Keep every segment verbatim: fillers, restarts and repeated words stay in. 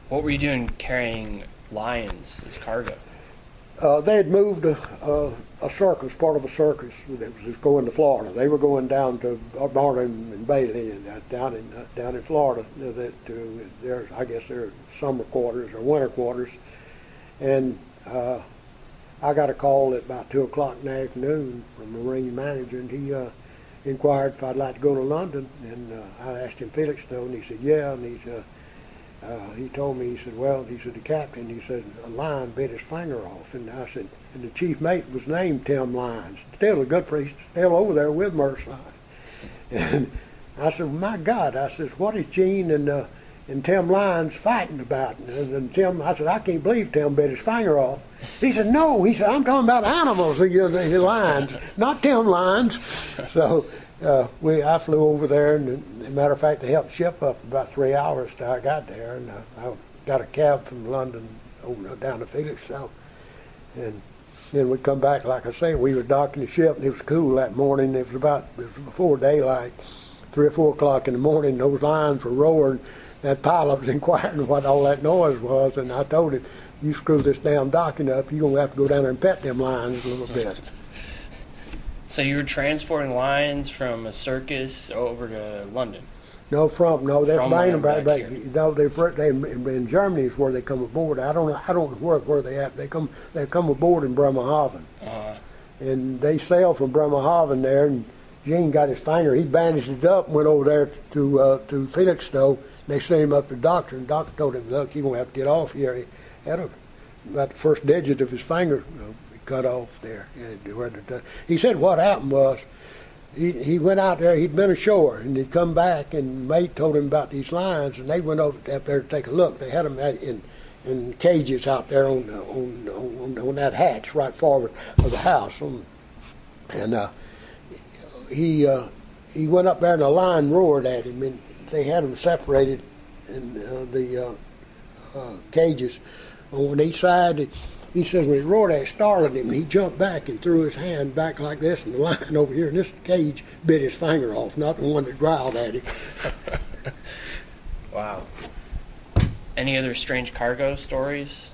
What were you doing carrying lions as cargo? Uh, they had moved a, a, a circus, part of a circus that was just going to Florida. They were going down to Martin and Bailey and uh, down in uh, down in Florida. Uh, that uh, there's, I guess, their summer quarters or winter quarters. And uh, I got a call at about two o'clock in the afternoon from the Marine manager, and he uh, inquired if I'd like to go to London. And uh, I asked him Felixstowe, and he said, yeah. And he said. Uh, he told me, he said, well, he said, the captain, he said, a lion bit his finger off. And I said, and the chief mate was named Tim Lyons. Still a good priest, still over there with Merce. And I said, my God, I said, what is Gene and uh, and Tim Lyons fighting about? And, and Tim, I said, I can't believe Tim bit his finger off. He said, no, he said, I'm talking about animals, the, the lions, not Tim Lyons. So uh, we, I flew over there, and as a matter of fact, they helped ship up about three hours till I got there, and uh, I got a cab from London over down to Felixstowe, and then we come back. Like I say, we were docking the ship, and it was cool that morning. It was about it was before daylight, three or four o'clock in the morning. Those lions were roaring. That pilot was inquiring what all that noise was, and I told him, "You screw this damn docking up, you're gonna have to go down there and pet them lions a little bit." So you were transporting lions from a circus over to London? No, from no, they're From bringing them back back. here. back no, they they in Germany is where they come aboard. I don't know. I don't know where where they at. They come they come aboard in Bremerhaven, Uh, and they sail from Bremerhaven there. And Gene got his finger. He bandaged it up and went over there to uh, to Felixstowe. They sent him up to the doctor, and the doctor told him, "Look, you're gonna have to get off here." He had a, about the first digit of his finger uh, cut off there. He said what happened was, he he went out there. He'd been ashore, and he'd come back, and mate told him about these lions, and they went over up there to take a look. They had them in in cages out there on on on, on that hatch right forward of the house, and uh, he uh, he went up there, and a lion roared at him, and they had them separated in uh, the uh, uh, cages on each side. He says when he roared at it, startled him, he jumped back and threw his hand back like this, and the lion over here in this cage bit his finger off, not the one that growled at him. Wow. Any other strange cargo stories?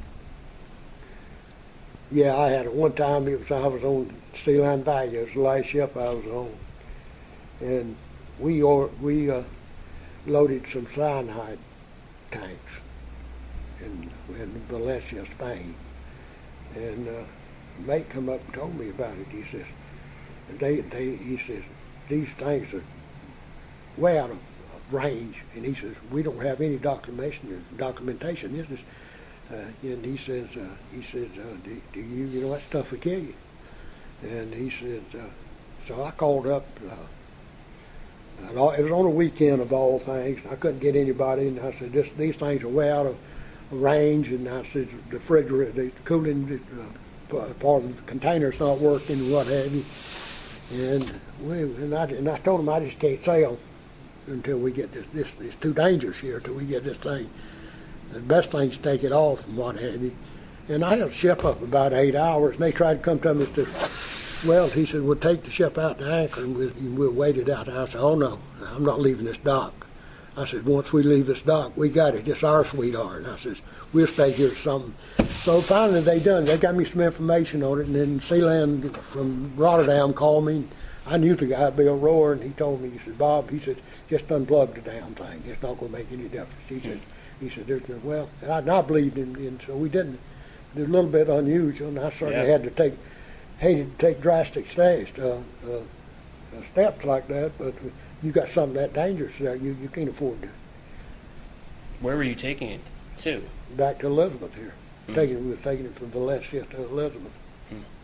Yeah, I had it one time. It was I was on Sea Line Value. It was the last ship I was on, and we or, we uh, loaded some cyanide tanks in, in Valencia, Spain. And uh, a mate come up and told me about it. He says, they, they, he says, these things are way out of, of range. And he says, we don't have any documentation. Documentation. This is, uh, and he says, uh, he says, uh, do, do you, you know, that stuff will kill you. And he says, uh, so I called up. Uh, and all, it was on a weekend of all things. I couldn't get anybody, and I said, this, these things are way out of range, and I said the refrigerator, the cooling uh, part of the container's not working, and what have you. And we, and I and I told him I just can't sail until we get this. This it's too dangerous here until we get this thing. The best thing is to take it off and what have you. And I had the ship up about eight hours, and they tried to come to me. Said, well, he said, we'll take the ship out to anchor, and we'll, we'll wait it out. I said, oh no, I'm not leaving this dock. I said, once we leave this dock, we got it. It's our sweetheart. And I says, we'll stay here or something. So finally they done. They got me some information on it, and then Sealand from Rotterdam called me. I knew the guy, Bill Rohr, and he told me, he said, Bob, he said, just unplug the damn thing. It's not going to make any difference. He says, he said, there's no, well, I, and I believed him, and so we didn't. It was a little bit unusual, and I certainly yeah. had to take, hated to take drastic steps, uh, uh, steps like that, but you got something that dangerous there, you, you can't afford to. Where were you taking it to? Back to Elizabeth here. Mm. Taking, we were taking it from Valencia to Elizabeth. Mm.